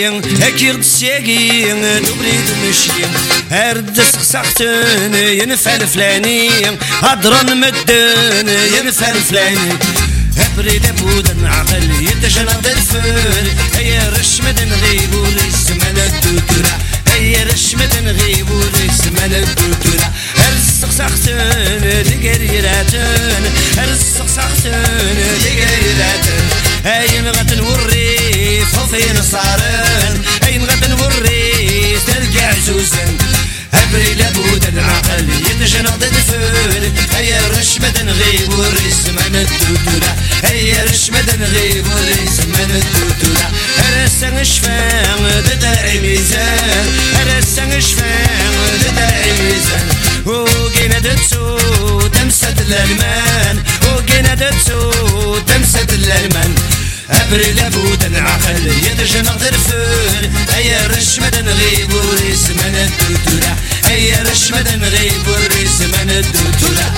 أكيد الساقي دبريد مشي هرد سقسقتن ينفع الفلاني هضرن مدن ينفع الفلاني بريد بودن عقل يتجنب الفل هيا رشمد نغيب ورسمنا الدكتورة هيا رشمد نغيب ورسمنا الدكتورة هرسقسقتن دقريراتن هرسقسقتن دقريراتن هاين غد نوري فوفين صارن هاين غد نوري ترجع عزوزن هبري لابود العقل يتجنب الفل هيا رشمد نغيب ورسمنا الدكتورة هيا رشمد نغيب ورسمنا الدكتورة هرسن شفان دداعي ميزان هرسن شفان دداعي ميزان وقينا دتسو تمسد الألمان وقينا دتسو تمسد الألمان أبري لابود العقل يتجنب الفل هيا رشمد نغيب ورسمنا الدكتورة هيا رشمد نغيب ورسمنا الدكتورة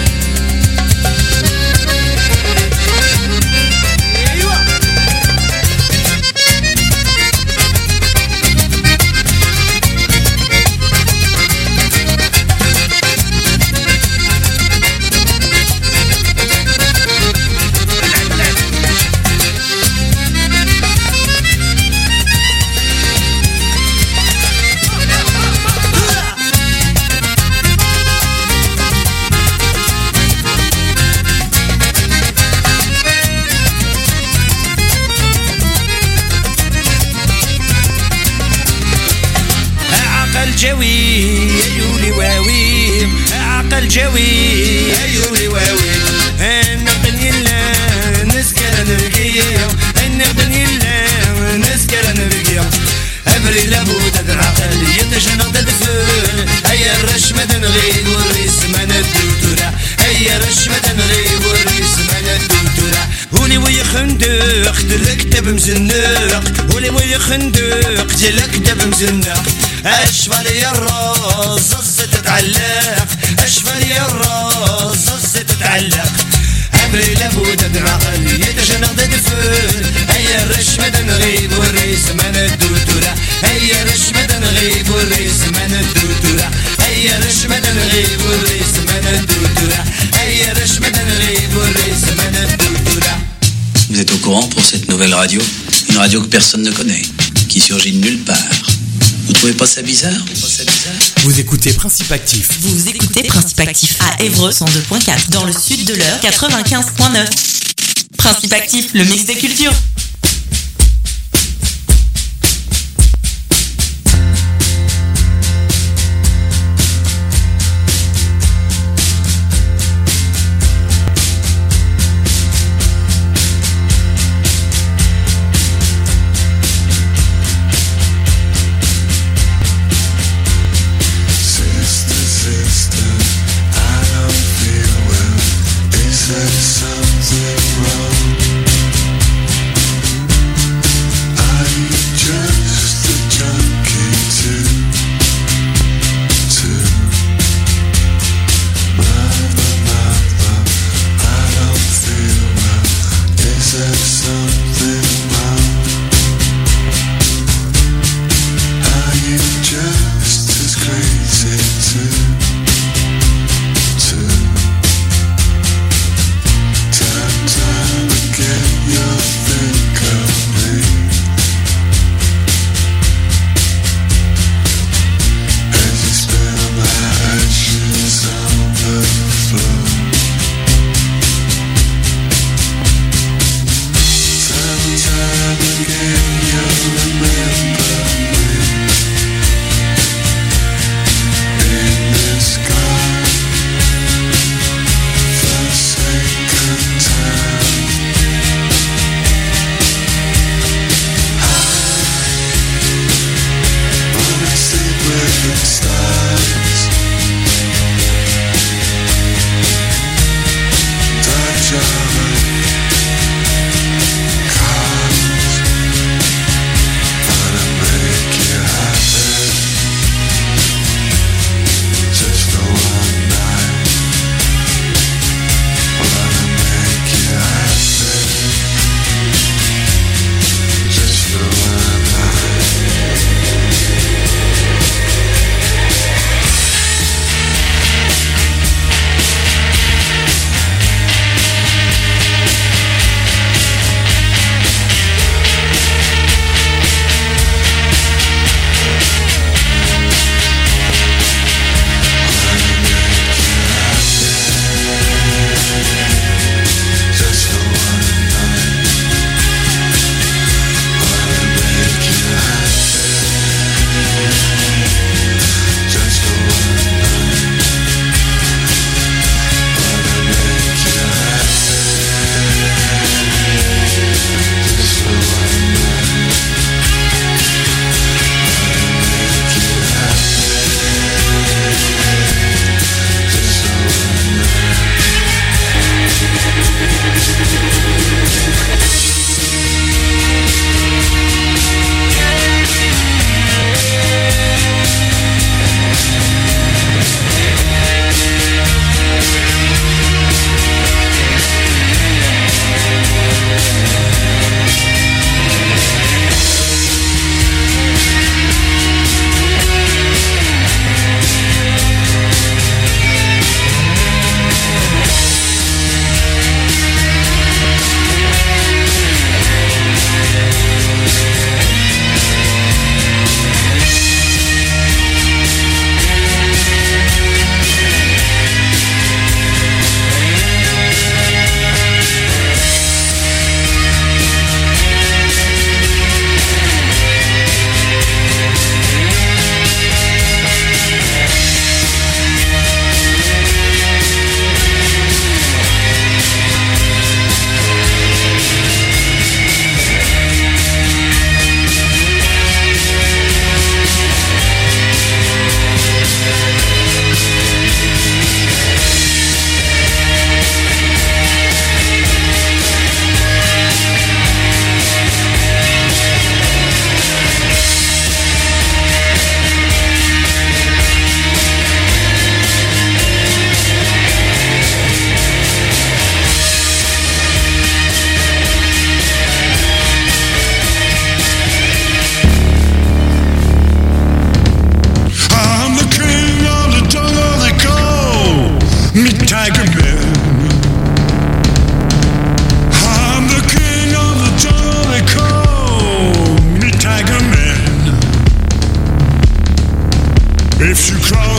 جوي أيولي واوي عقل جوي أيولي واوي نقدن يلا نسكر نرقيا نقدن يلا نسكر نرقيا أبري لابود العقل يتجنب الفل هيا الرشمد نغيب ورسمنا الدكتورة هيا الرشمد نغيب ورسمنا الدكتورة هولي ويخندق دلكتب مزنق هولي ويخندق دلكتب مزنق أشفى لي الراس تتعلق أشفى لي الراس تتعلق أبري لابود العقل يتجنب الفل هيا الرشمد نغيب ورسمنا الدكتورة هيا الرشمد نغيب ورسمنا الدكتورة هيا الرشمد نغيب ورسمنا الدكتورة هيا الرشمد نغيب ورسمنا الدكتورة. Vous êtes au courant pour cette nouvelle radio? Une radio que personne ne connaît, qui surgit de nulle part. Vous trouvez pas ça bizarre? Vous écoutez Principe Actif. Vous écoutez Principe Actif à Évreux 102.4 dans le sud de l'Eure 95.9. Principe Actif, le mix des cultures. Something wrong.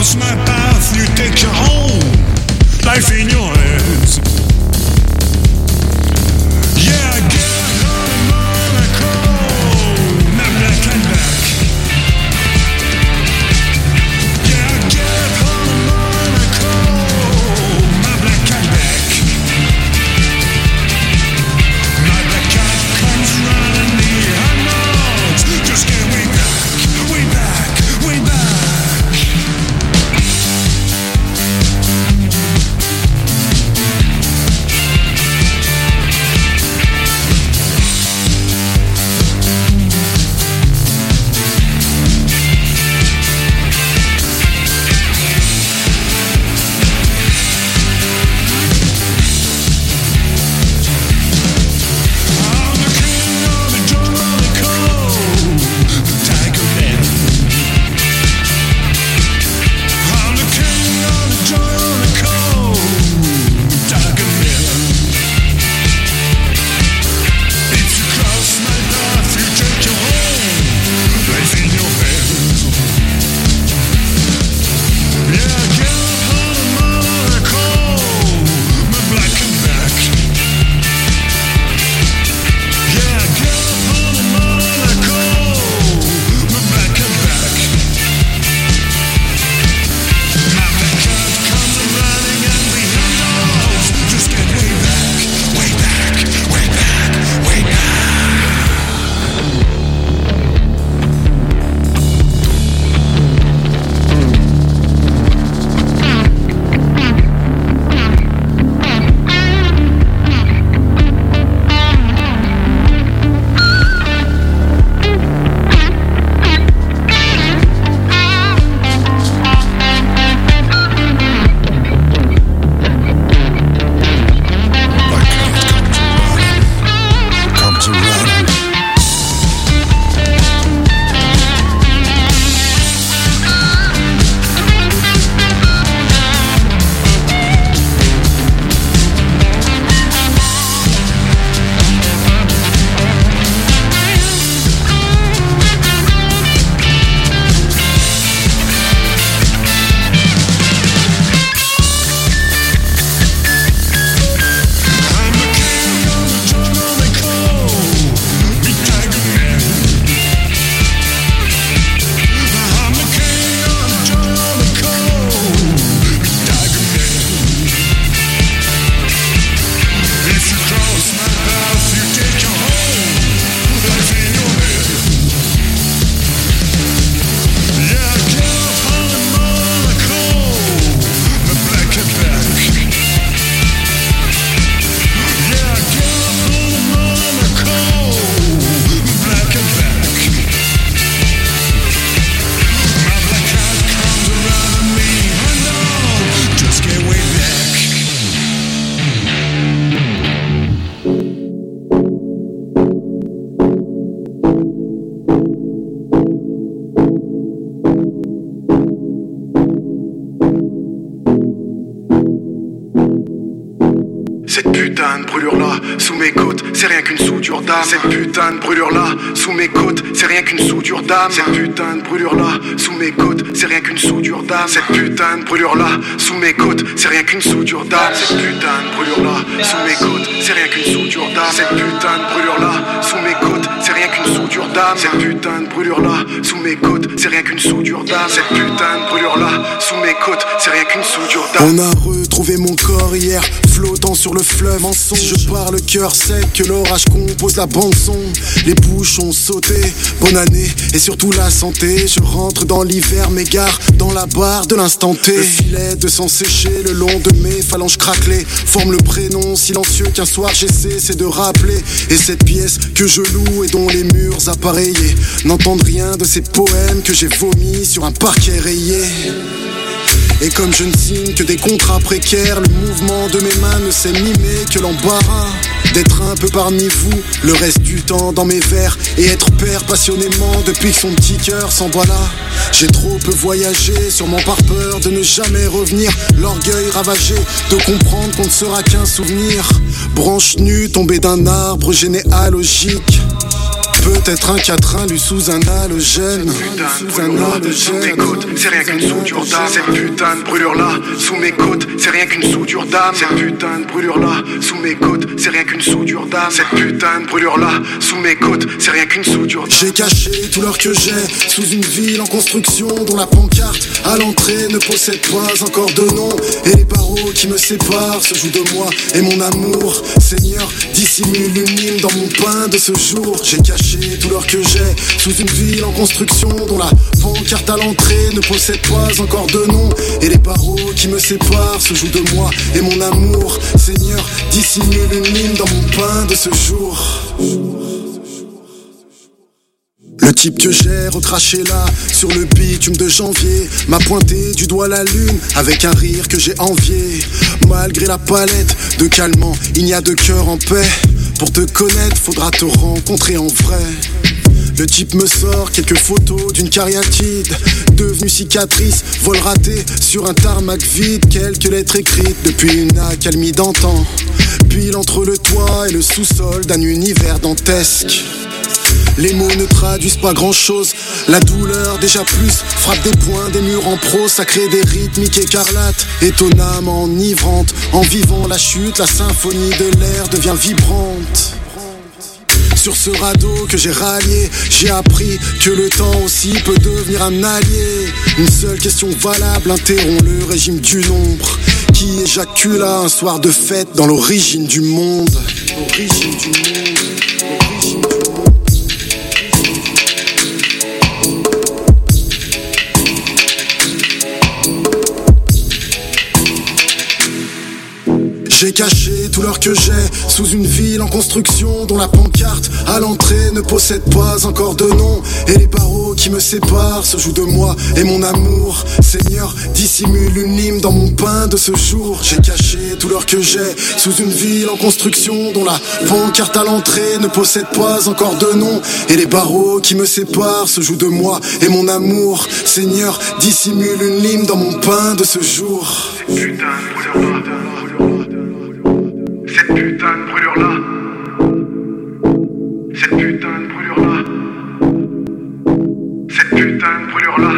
cross my path, you take your own life in your hands. Yeah, get on Monaco, my black and back. Yeah, get on Monaco, my black and back. My black cat comes running the unknowns. Just get way back, way back, way back. Cette putain de brûlure-là, sous mes côtes, c'est rien qu'une soudure d'âme. Cette putain de brûlure-là, sous mes côtes, c'est rien qu'une soudure d'âme. Cette putain de brûlure-là, sous mes côtes, c'est rien qu'une soudure d'âme. Cette putain de brûlure-là, sous mes côtes, c'est rien qu'une soudure d'âme. Cette putain de brûlure-là, sous mes côtes, c'est rien qu'une soudure d'âme. Cette putain de brûlure-là, sous mes côtes, c'est rien qu'une soudure d'âme. Cette putain de brûlure-là, sous mes côtes, c'est rien qu'une soudure d'âme. Cette putain de brûlure-là, sous mes côtes, c'est rien qu'une soudure d'âme. On a retrouvé mon corps hier, flottant sur le fleuve mensonge. Si je pars le cœur sec, que l'orage compose la bande son. Les bouches ont sauté, bonne année et surtout la santé. Je rentre dans l'hiver, m'égare dans la barre de l'instant T. Le filet de sang séché le long de mes phalanges craquelées forme le prénom silencieux qu'un soir j'ai cessé de rappeler. Et cette pièce que je loue et dont les murs appareillés n'entendent rien de ces poèmes que j'ai vomis sur un parquet rayé. Et comme je ne signe que des contrats précaires, le mouvement de mes mains ne sait mimer que l'embarras d'être un peu parmi vous, le reste du temps dans mes vers, et être père passionnément depuis que son petit cœur s'emballe. J'ai trop peu voyagé, sûrement par peur de ne jamais revenir, l'orgueil ravagé de comprendre qu'on ne sera qu'un souvenir. Branche nue tombée d'un arbre généalogique, Peut-être un 4-1 lu sous un halogène. Sous un halogène. Sous mes côtes, c'est rien qu'une soudure d'âme. Cette putain de brûlure là, sous mes côtes, c'est rien qu'une soudure d'âme. Cette putain de brûlure là, sous mes côtes, c'est rien qu'une soudure d'âme. Cette putain de brûlure là, sous mes côtes, c'est rien qu'une soudure d'âme. J'ai caché tout l'or que j'ai sous une ville en construction dont la pancarte à l'entrée ne possède pas encore de nom. Et les barreaux qui me séparent se jouent de moi et mon amour. Seigneur, dissimule une hymne dans mon pain de ce jour. J'ai caché tout l'or que j'ai sous une ville en construction dont la pancarte à l'entrée ne possède pas encore de nom. Et les barreaux qui me séparent se jouent de moi et mon amour. Seigneur, dissimule une hymne dans mon pain de ce jour. Le type que j'ai recraché là, sur le bitume de janvier, m'a pointé du doigt la lune, avec un rire que j'ai envié. Malgré la palette de calmant, il n'y a de cœur en paix. Pour te connaître, faudra te rencontrer en vrai. Le type me sort quelques photos d'une cariatide devenue cicatrice, vol raté sur un tarmac vide. Quelques lettres écrites depuis une accalmie d'antan, pile entre le toit et le sous-sol d'un univers dantesque. Les mots ne traduisent pas grand chose, la douleur déjà plus frappe des points, des murs en prose, ça crée des rythmiques écarlates, étonnamment enivrantes. En vivant la chute, la symphonie de l'air devient vibrante. Sur ce radeau que j'ai rallié, j'ai appris que le temps aussi peut devenir un allié. Une seule question valable interrompt le régime du nombre. Qui éjacula un soir de fête dans l'origine du monde? L'origine du monde. J'ai caché tout l'or que j'ai sous une ville en construction dont la pancarte à l'entrée ne possède pas encore de nom. Et les barreaux qui me séparent se jouent de moi et mon amour. Seigneur, dissimule une hymne dans mon pain de ce jour. J'ai caché tout l'or que j'ai sous une ville en construction dont la pancarte à l'entrée ne possède pas encore de nom. Et les barreaux qui me séparent se jouent de moi et mon amour. Seigneur, dissimule une hymne dans mon pain de ce jour. Cette putain de brûlure là, cette putain de brûlure là, cette putain de brûlure là.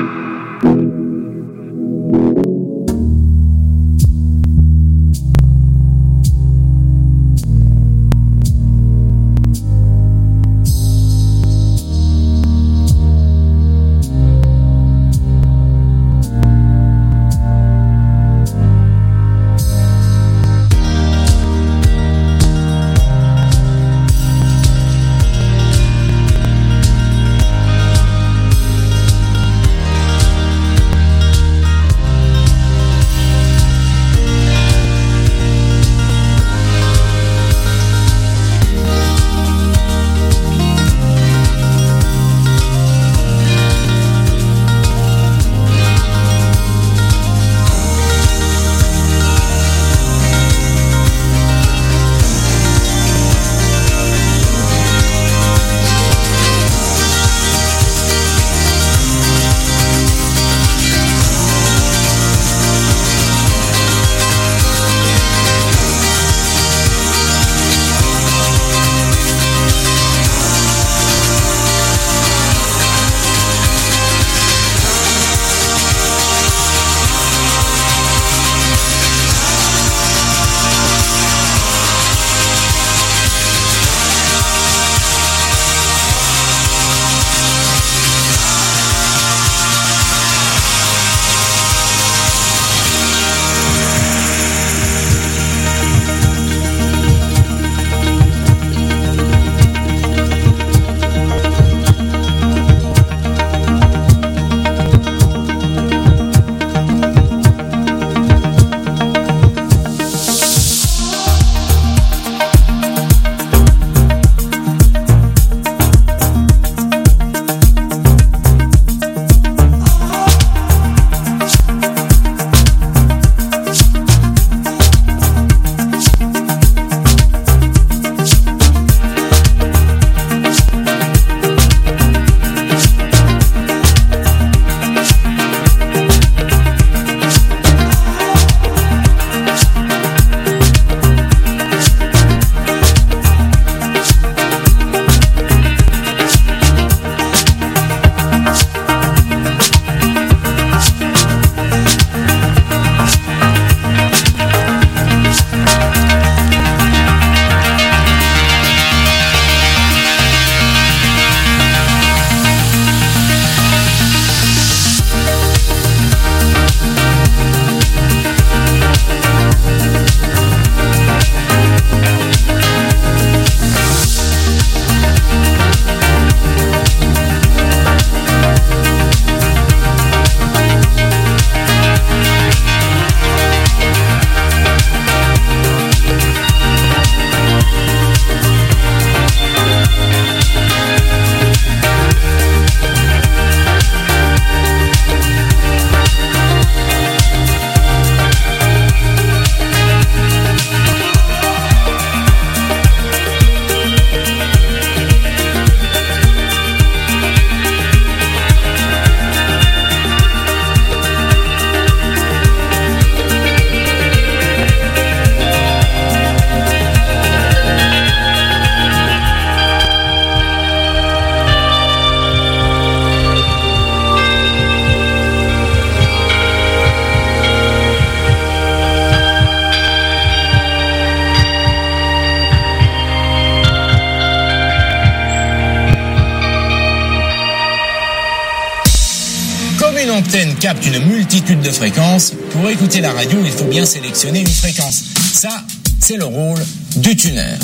une antenne capte une multitude de fréquences, pour écouter la radio, il faut bien sélectionner une fréquence. Ça, c'est le rôle du tuneur.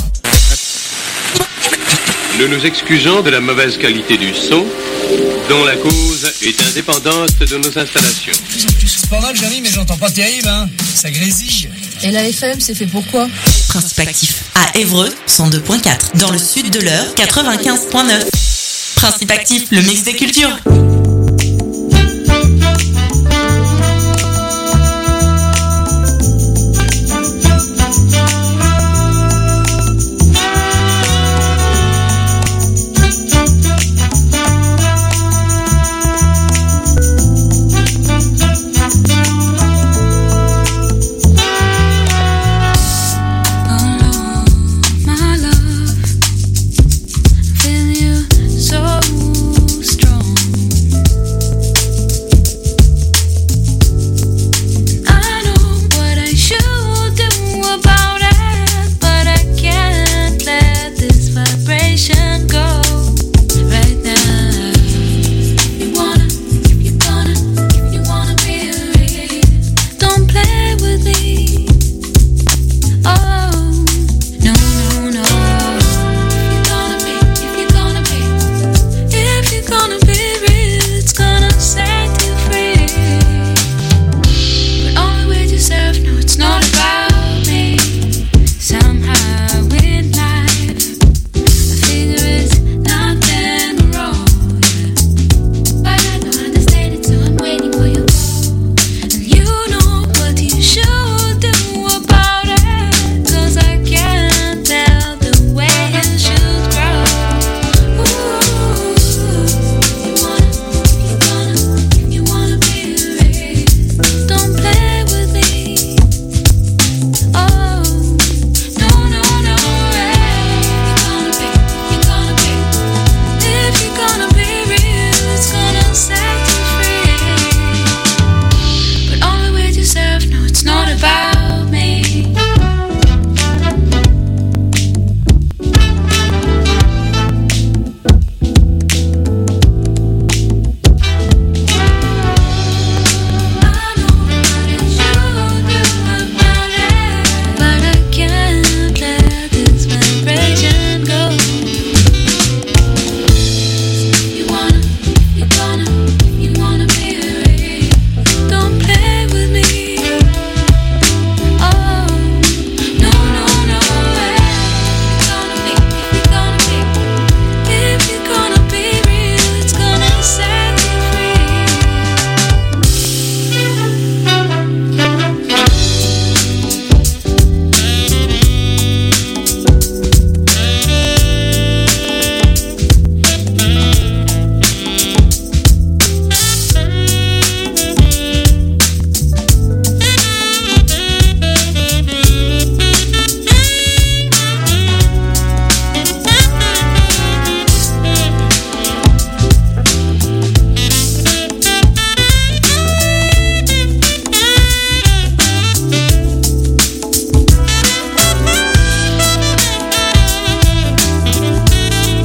Nous nous excusons de la mauvaise qualité du son, dont la cause est indépendante de nos installations. C'est pas mal, Johnny, mais j'entends pas terrible, hein. Ça grésille. Et la FM, c'est fait pourquoi? Principe actif. À Évreux, 102.4. Dans le sud de l'Eure, 95.9. Principe actif, le mix des cultures.